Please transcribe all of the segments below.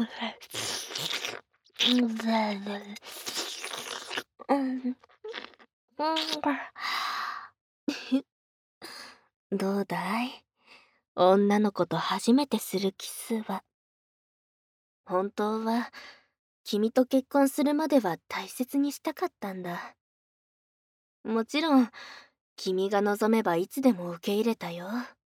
どうだい？女の子と初めてするキスは。本当は、君と結婚するまでは大切にしたかったんだ。もちろん、君が望めばいつでも受け入れたよ。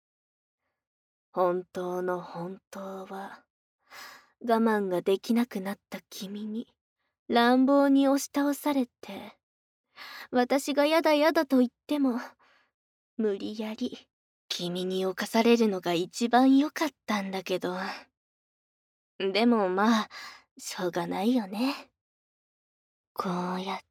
本当の本当は、我慢ができなくなった君に、乱暴に押し倒されて、私がやだやだと言っても、無理やり、君に侵されるのが一番良かったんだけど。でもまあ、しょうがないよね。こうやって、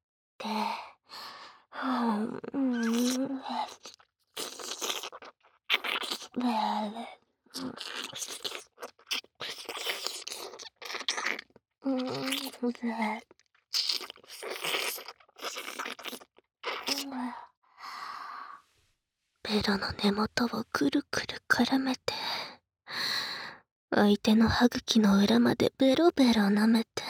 ベロの根元をくるくる絡めて、相手の歯茎の裏までベロベロ舐めて、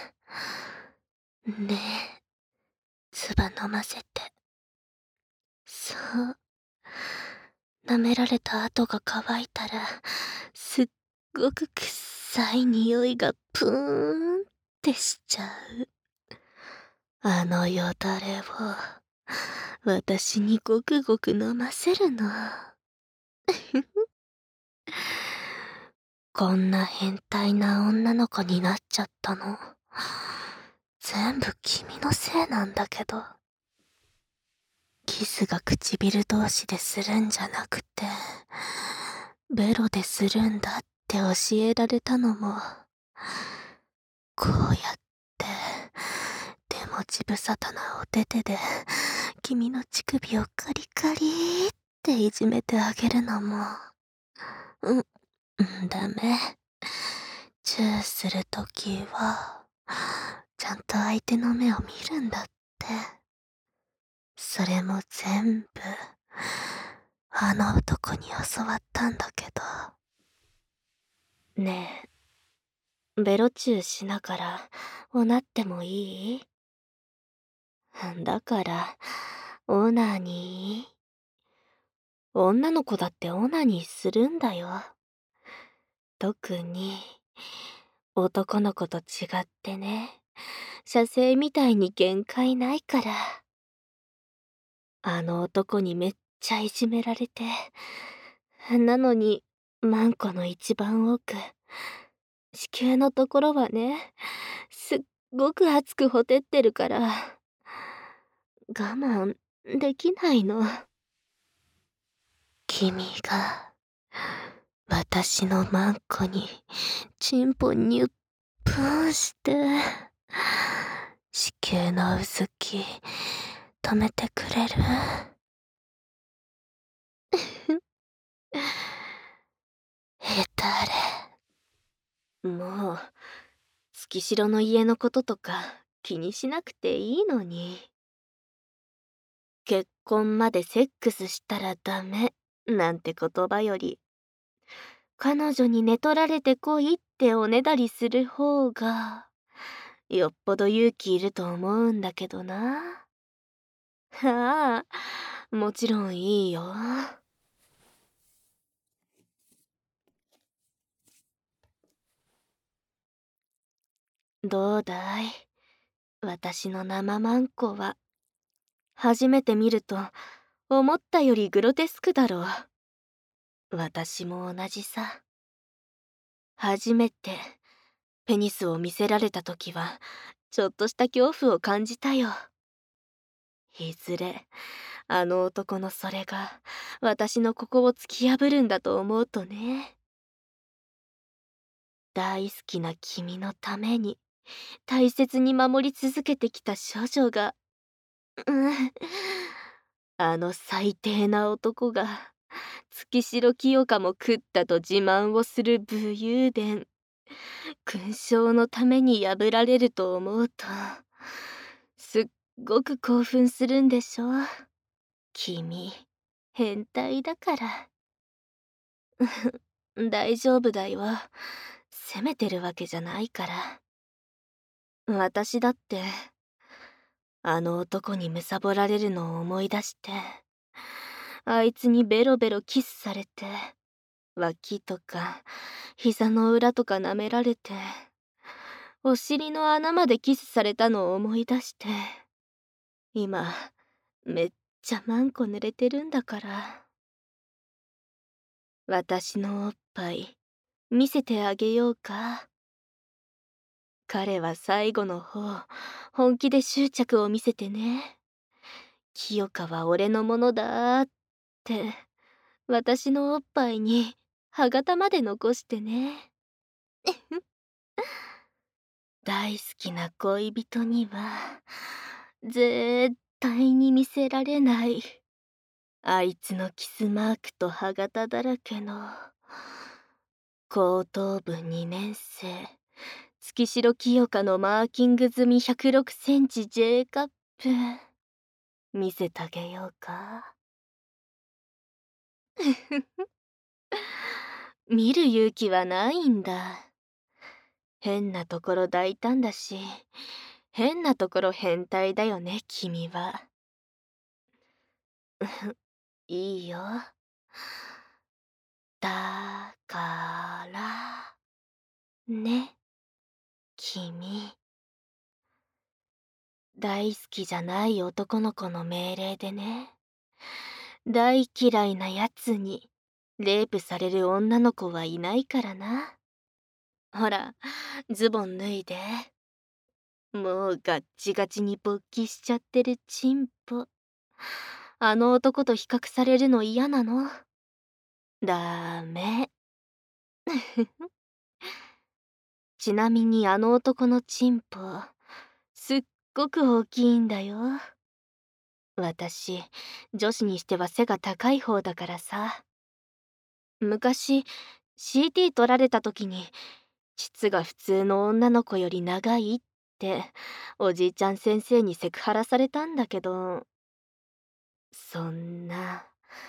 ねえ、唾飲ませて。そう。舐められた跡が乾いたら、すっごく臭い匂いがプーンってしちゃう。あのよだれを、私にごくごく飲ませるの。こんな変態な女の子になっちゃったの。全部君のせいなんだけど。キスが唇同士でするんじゃなくて、ベロでするんだって教えられたのも、こうやって、手持ち無沙汰なお手手で、君の乳首をカリカリっていじめてあげるのも、ダメ。チューするときは、ちゃんと相手の目を見るんだって。それも全部、あの男に教わったんだけど。ねえ、ベロチューしながら、おなってもいい？だから、オナニー。女の子だってオナニーするんだよ。特に、男の子と違ってね、射精みたいに限界ないから。あの男にめっちゃいじめられて、なのに、マンコの一番奥、子宮のところはね、すっごく熱くほてってるから、我慢できないの。君が、私のマンコに、チンポにゅっぷんして、子宮のうずき、止めてくれる？へたれ。もう、月城の家のこととか気にしなくていいのに。結婚までセックスしたらダメなんて言葉より、彼女に寝取られてこいっておねだりする方が、よっぽど勇気いると思うんだけどな。ああ、もちろんいいよ。どうだい？私の生マンコは。初めて見ると、思ったよりグロテスクだろう。私も同じさ。初めて、ペニスを見せられた時は、ちょっとした恐怖を感じたよ。いずれ、あの男のそれが、私のここを突き破るんだと思うとね。大好きな君のために、大切に守り続けてきた処女が、あの最低な男が、月城清香も食ったと自慢をする武勇伝。勲章のために破られると思うと、すっごく興奮するんでしょ？君、変態だから。大丈夫だよ。 責めてるわけじゃないから。私だって、あの男に貪られるのを思い出して、あいつにベロベロキスされて、脇とか膝の裏とか舐められて、お尻の穴までキスされたのを思い出して、今めっちゃマンコ濡れてるんだから。私のおっぱい見せてあげようか。彼は最後の方本気で執着を見せてね。清香は俺のものだって私のおっぱいに歯型まで残してね。大好きな恋人には絶対に見せられないあいつのキスマークと歯型だらけの高等部2年生月城清香のマーキング済み106センチ J カップ見せてあげようか。見る勇気はないんだ。変なところ大胆だし、変なところ変態だよね、君は。いいよ。だからね、君。大好きじゃない男の子の命令でね。大嫌いなやつにレイプされる女の子はいないからな。ほら、ズボン脱いで。もうガッチガチに勃起しちゃってるチンポ。あの男と比較されるの嫌なの？ダメ。ちなみにあの男のチンポ、すっごく大きいんだよ。私、女子にしては背が高い方だからさ。昔、CT 取られた時に、膣が普通の女の子より長いって、おじいちゃん先生にセクハラされたんだけど、そんな、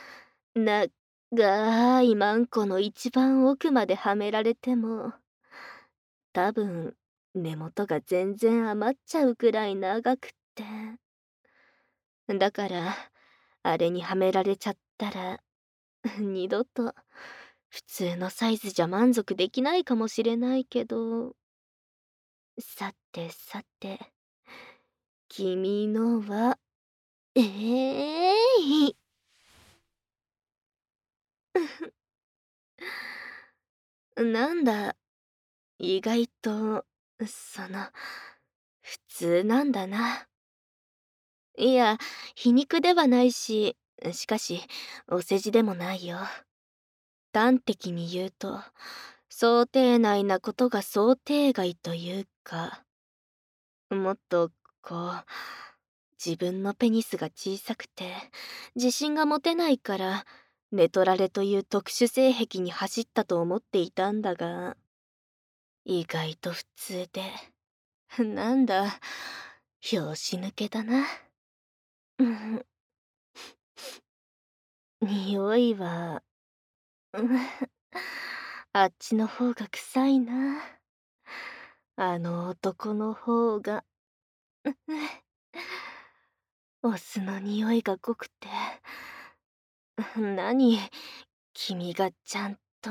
長いマンコの一番奥まではめられても、多分、根元が全然余っちゃうくらい長くって。だから、あれにはめられちゃったら、二度と、普通のサイズじゃ満足できないかもしれないけど、さてさて、君のは、い。なんだ、意外と、普通なんだな。いや、皮肉ではないし、しかし、お世辞でもないよ。端的に言うと、想定内なことが想定外というか、もっと、こう、自分のペニスが小さくて、自信が持てないから、ネトラレという特殊性癖に走ったと思っていたんだが、意外と普通で、なんだ、拍子抜けだな。うん、匂いは、あっちの方が臭いな。あの男の方が、オスの匂いが濃くて。何、君がちゃんと。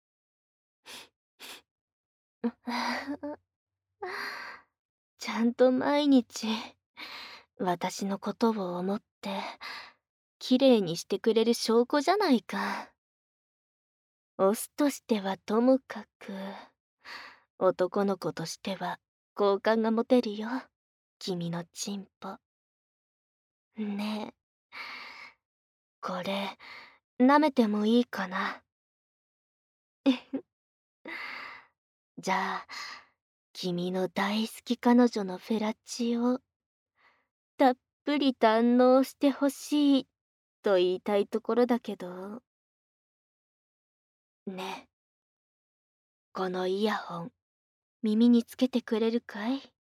ちゃんと毎日、私のことを思って、綺麗にしてくれる証拠じゃないか。オスとしてはともかく、男の子としては好感が持てるよ。君のチンポ。ねえ、これ、舐めてもいいかな。じゃあ、君の大好き彼女のフェラチオ、たっぷり堪能してほしいと言いたいところだけど、ねえ、このイヤホン、耳につけてくれるかい？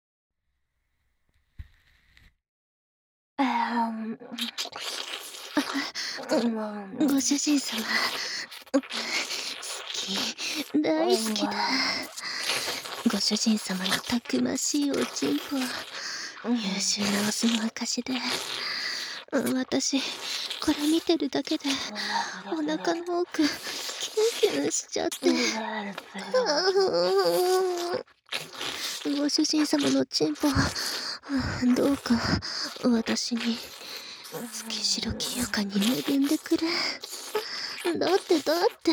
ご主人様、好き、大好きだ。 ご主人様のたくましいおちんぽは優秀なオスの証で、私これ見てるだけでお腹の奥キュンキュンしちゃって、ご主人様のちんぽはどうか私に月白清かに恵んでくれ。だって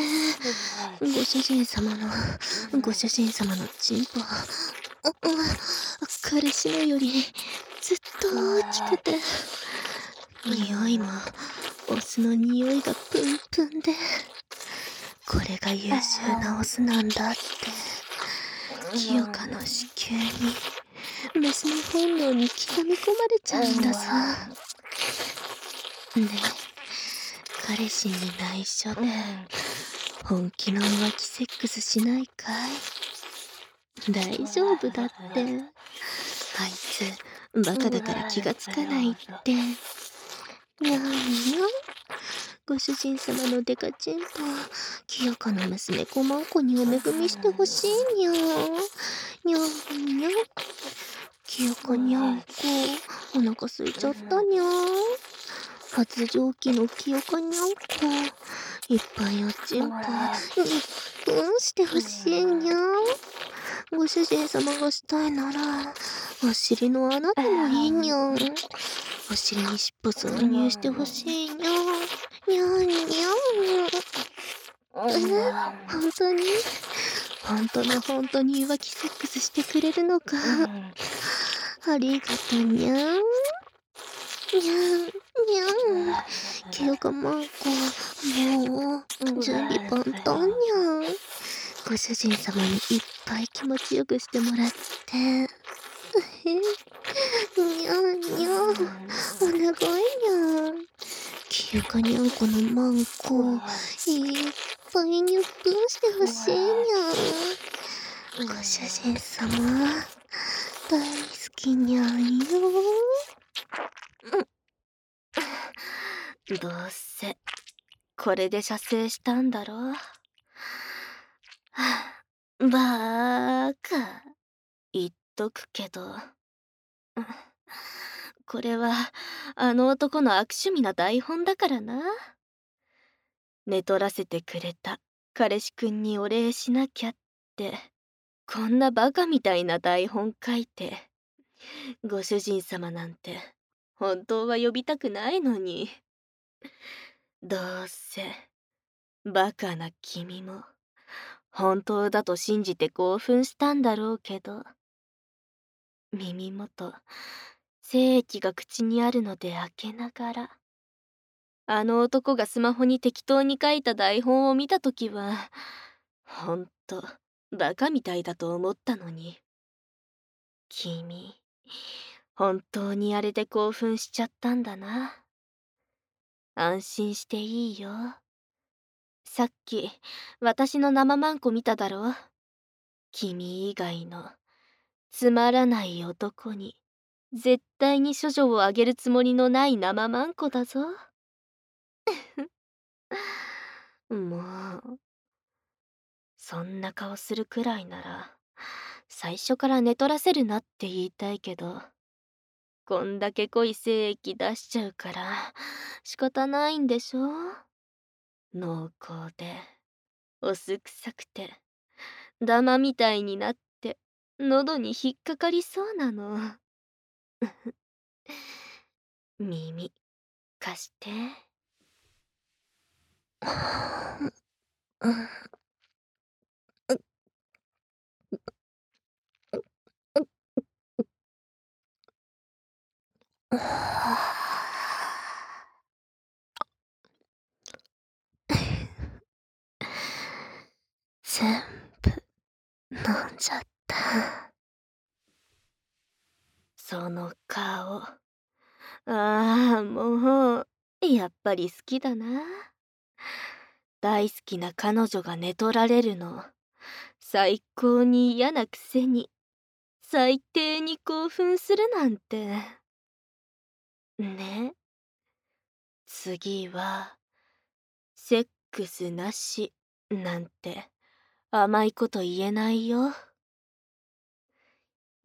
ご主人様のちんぽは彼氏のよりずっと大きくて、匂いもオスの匂いがプンプンで、これが優秀なオスなんだって清香の子宮にメスの本能に刻み込まれちゃうんださ。ねえ、彼氏に内緒で本気の浮気セックスしないかい？大丈夫だって。あいつバカだから気がつかないって。にゃんにゃん。ご主人様のデカチンポ、清香の娘コマンコにお恵みしてほしいにゃん。にゃんにゃん。清香にゃんこ、お腹空いちゃったにゃん。発情期の清香にゃんこ、いっぱいおちんぽ、してほしいにゃん。ご主人様がしたいなら、お尻の穴でもいいにゃん。お尻に尻尾挿入してほしいにゃん。にゃんにゃん。本当に浮気セックスしてくれるのか。ありがとにゃん。にゃん、にゃん。清香マンコ、もう、準備万端にゃん。ご主人様にいっぱい気持ちよくしてもらって。にゃんにゃん、お願いにゃん。清香にゃんこのマンコ、いっぱいにゅっぷんしてほしいにゃん。ご主人様、大好きにゃんよ。どうせこれで射精したんだろ。バーカ言っとくけど、これはあの男の悪趣味な台本だからな。寝取らせてくれた彼氏くんにお礼しなきゃって、こんなバカみたいな台本書いて、ご主人様なんて本当は呼びたくないのに。どうせバカな君も本当だと信じて興奮したんだろうけど、耳元精液が口にあるので開けながら、あの男がスマホに適当に書いた台本を見たときはほんとバカみたいだと思ったのに、君本当にあれで興奮しちゃったんだな。安心していいよ。さっき私の生マンコ見ただろ。君以外のつまらない男に絶対に処女をあげるつもりのない生マンコだぞ。もうそんな顔するくらいなら最初から寝取らせるなって言いたいけど、こんだけ濃い精液出しちゃうから仕方ないんでしょ。濃厚でお酢臭くてダマみたいになって喉に引っかかりそうなの。耳貸して。全部飲んじゃった。その顔、もうやっぱり好きだな。大好きな彼女が寝取られるの最高に嫌なくせに最低に興奮するなんて。ね、次はセックスなしなんて甘いこと言えないよ。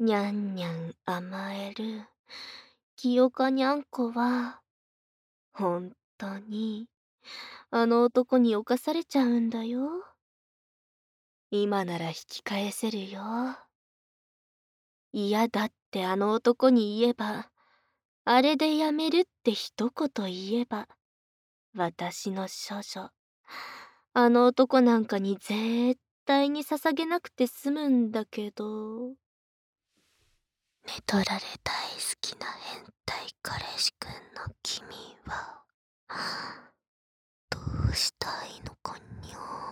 にゃんにゃん甘える清香にゃんこは、ほんとに、あの男に侵されちゃうんだよ。今なら引き返せるよ。嫌だってあの男に言えば、あれでやめるって一言言えば、私の処女、あの男なんかに絶対に捧げなくて済むんだけど。寝取られ大好きな変態彼氏くんの君は、どうしたいのかにゃ。